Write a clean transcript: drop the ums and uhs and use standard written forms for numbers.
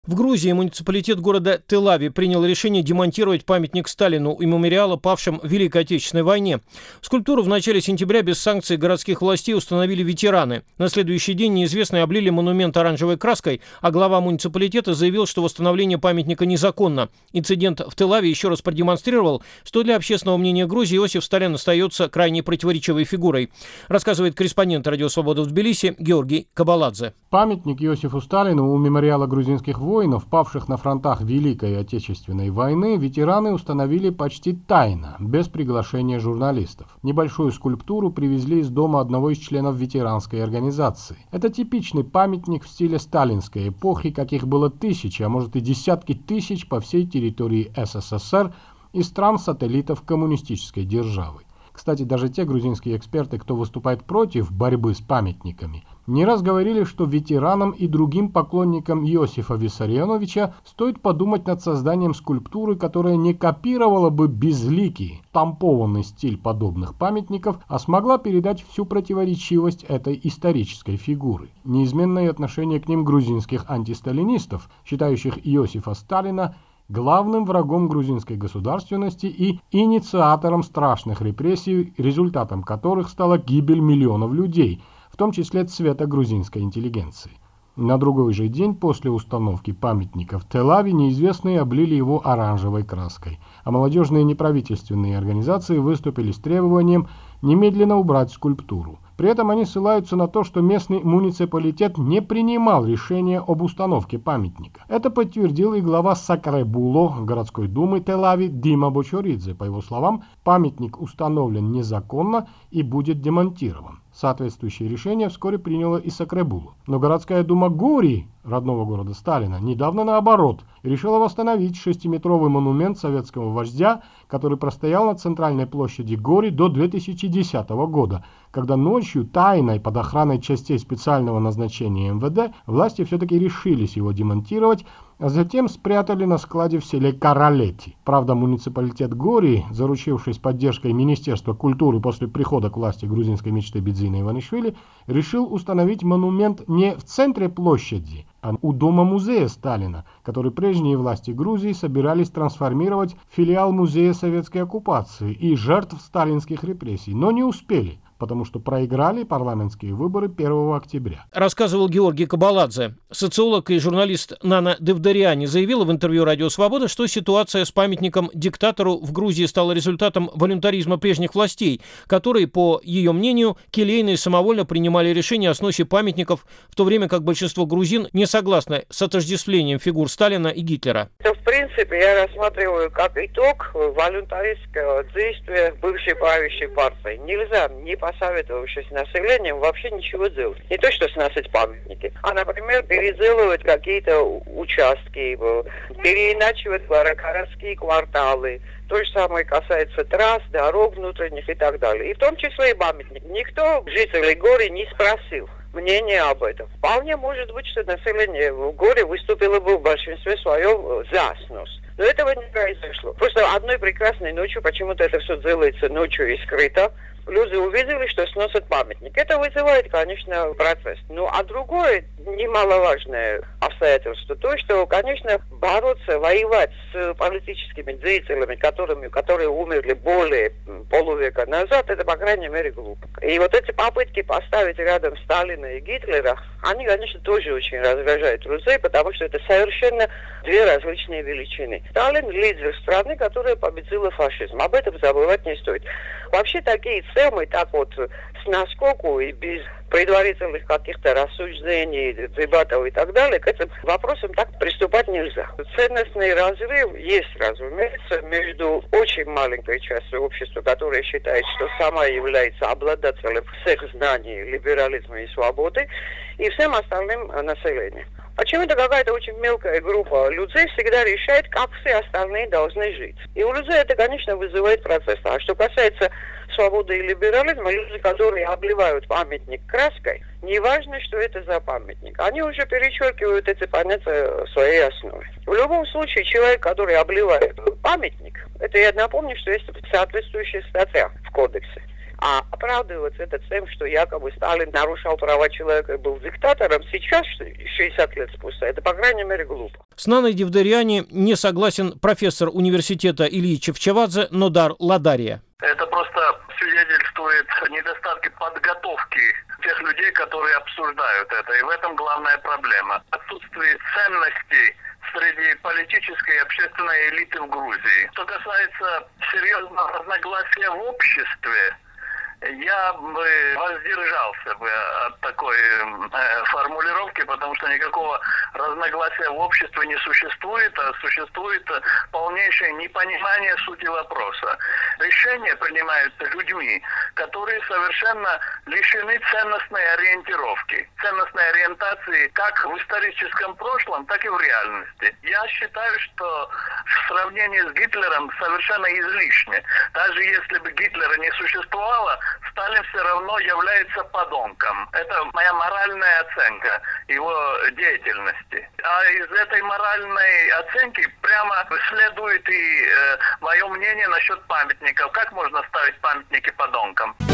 В Грузии муниципалитет города Тель-Авив принял решение демонтировать памятник Сталину и мемориала павшим в Великой Отечественной войне. Скульптуру в начале сентября без санкций городских властей установили ветераны. На следующий день неизвестные облили монумент оранжевой краской, а глава муниципалитета заявил, что восстановление памятника незаконно. Инцидент в Тель-Авиве еще раз продемонстрировал, что для общественного мнения Грузии Иосиф Сталин остается крайне противоречивой фигурой, рассказывает корреспондент «Радио Свобода» в Тбилиси Георгий Кабаладзе. Памятник Иосифу Сталину у мемориала грузинских воинов, павших на фронтах Великой Отечественной войны, ветераны установили почти тайно, без приглашения журналистов. Небольшую скульптуру привезли из дома одного из членов ветеранской организации. Это типичный памятник в стиле сталинской эпохи, каких было тысячи, а может и десятки тысяч по всей территории СССР и стран-сателлитов коммунистической державы. Кстати, даже те грузинские эксперты, кто выступает против борьбы с памятниками, не раз говорили, что ветеранам и другим поклонникам Иосифа Виссарионовича стоит подумать над созданием скульптуры, которая не копировала бы безликий, штампованный стиль подобных памятников, а смогла передать всю противоречивость этой исторической фигуры. Неизменное отношение к ним грузинских антисталинистов, считающих Иосифа Сталина главным врагом грузинской государственности и инициатором страшных репрессий, результатом которых стала гибель миллионов людей, в том числе цвета грузинской интеллигенции. На другой же день после установки памятника в Тель-Авиве неизвестные облили его оранжевой краской, а молодежные неправительственные организации выступили с требованием немедленно убрать скульптуру. При этом они ссылаются на то, что местный муниципалитет не принимал решения об установке памятника. Это подтвердил и глава Сакребуло городской думы Тель-Авив Дима Бочоридзе. По его словам, памятник установлен незаконно и будет демонтирован. Соответствующее решение вскоре приняло и Сакребуло. Но городская дума Гори, родного города Сталина, недавно наоборот, решила восстановить 6-метровый монумент советского вождя, который простоял на центральной площади Гори до 2010 года, когда ночью тайной под охраной частей специального назначения МВД власти все-таки решились его демонтировать, а затем спрятали на складе в селе Каралети. Правда, муниципалитет Гори, заручившись поддержкой Министерства культуры после прихода к власти грузинской мечты Бидзина Иванишвили, решил установить монумент не в центре площади, а у дома-музея Сталина, который прежние власти Грузии собирались трансформировать в филиал Музея советской оккупации и жертв сталинских репрессий, но не успели, потому что проиграли парламентские выборы 1 октября. Рассказывал Георгий Кабаладзе. Социолог и журналист Нана Девдариани заявила в интервью «Радио Свобода», что ситуация с памятником диктатору в Грузии стала результатом волюнтаризма прежних властей, которые, по ее мнению, келейные самовольно принимали решения о сносе памятников, в то время как большинство грузин не согласны с отождествлением фигур Сталина и Гитлера. В принципе, я рассматриваю как итог волюнтаристского действия бывшей правящей партии. Нельзя, не посоветовавшись с населением, вообще ничего делать. Не то, что сносить памятники, а, например, переделывать какие-то участки, переиначивать городские кварталы. То же самое касается трасс, дорог внутренних и так далее. И в том числе и памятник. Никто жителей Гори не спросил мнение об этом. Вполне может быть, что население в Горе выступило бы в большинстве своем за снос. Но этого не произошло. Просто одной прекрасной ночью, почему-то это все делается ночью и скрыто, люди увидели, что сносят памятник. Это вызывает, конечно, протест. Ну, а другое немаловажное обстоятельство, то, что, конечно, бороться, воевать с политическими деятелями, которые умерли более полувека назад, это, по крайней мере, глупо. И вот эти попытки поставить рядом Сталина и Гитлера, они, конечно, тоже очень раздражают людей, потому что это совершенно две различные величины. Сталин – лидер страны, которая победила фашизм. Об этом забывать не стоит. Вообще такие темы, так вот, с наскоку и без предварительных каких-то рассуждений, дебатов и так далее, к этим вопросам так приступать нельзя. Ценностный разрыв есть, разумеется, между очень маленькой частью общества, которая считает, что сама является обладателем всех знаний, либерализма и свободы, и всем остальным населением. Почему-то какая-то очень мелкая группа людей всегда решает, как все остальные должны жить. И у людей это, конечно, вызывает протест. А что касается свободы и либерализма, люди, которые обливают памятник краской, неважно, что это за памятник, они уже перечеркивают эти понятия в своей основе. В любом случае, человек, который обливает памятник, это я напомню, что есть соответствующая статья в кодексе, А оправдываться это тем, что якобы Сталин нарушал права человека и был диктатором, сейчас, 60 лет спустя, это, по крайней мере, глупо. С Наной Девдерьяни не согласен профессор университета Ильи Чевчевадзе Нодар Ладария. Это просто свидетельствует о недостатке подготовки тех людей, которые обсуждают это. И в этом главная проблема. Отсутствие ценностей среди политической и общественной элиты в Грузии. Что касается серьезного разногласия в обществе, я бы воздержался бы от такой формулировки, потому что никакого разногласия в обществе не существует, а существует полнейшее непонимание сути вопроса. Решения принимаются людьми, которые совершенно лишены ценностной ориентировки, ценностной ориентации как в историческом прошлом, так и в реальности. Я считаю, что в сравнении с Гитлером совершенно излишне. Даже если бы Гитлера не существовало, Сталин все равно является подонком. Это моя моральная оценка его деятельности. А из этой моральной оценки прямо следует и мое мнение насчет памятников. Как можно ставить памятники подонкам?